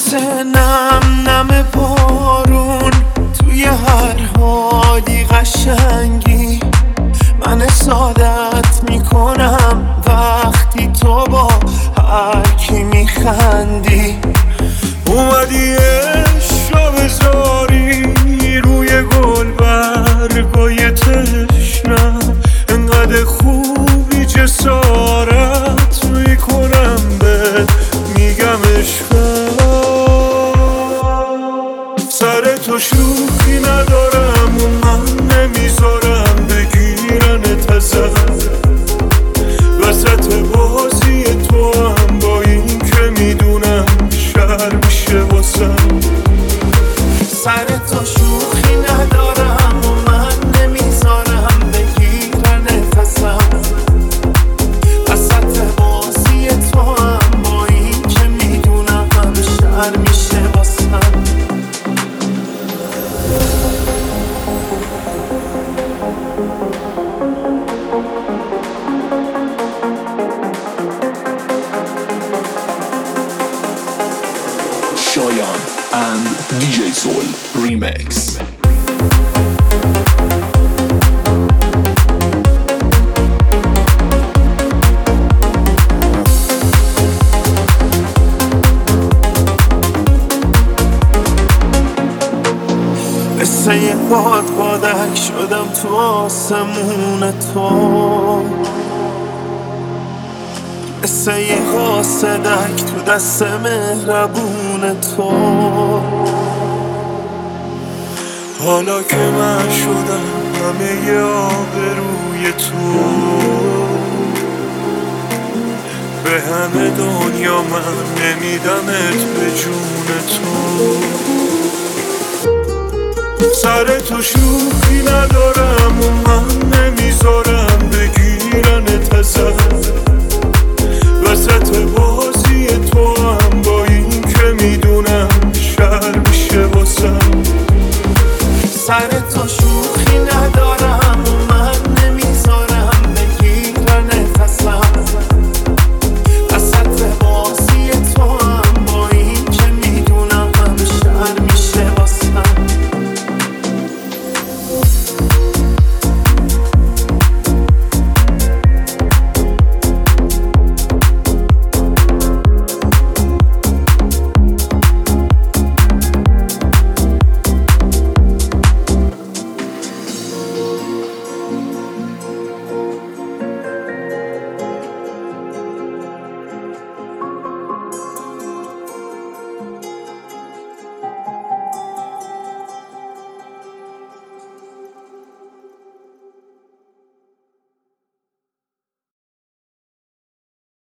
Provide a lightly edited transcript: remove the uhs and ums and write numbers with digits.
مثل نم نم بارون توی هر حالی قشنگی. من حسادت میکنم وقتی تو با هر کی میخندی. اومدی عشق بذاری روی گل برگای تشنم، انقدر خوبی جسارت میکنم به میگم عشقم. سر تو شوخی ندارم و من نمیذارم بگیرنت ازم. وسط بازی تو هم با این که میدونم شر میشه واسم. سر تو شوخی ندارم و من نمیذارم بگیرنت ازم. وسط بازی تو هم با این که میدونم شر میشه واسم. Shayan and DJ Soul Remix. مثل یه بادک شدم تو آسمون تو، مثل یه قاصدک تو دست مهربون تو. حالا که من شدم همه ی آبروی تو، به همه دنیا من نمیدمت به جون تو. سر تو شوخی ندارم و من نمیذارم بگیرنت ازم. وسط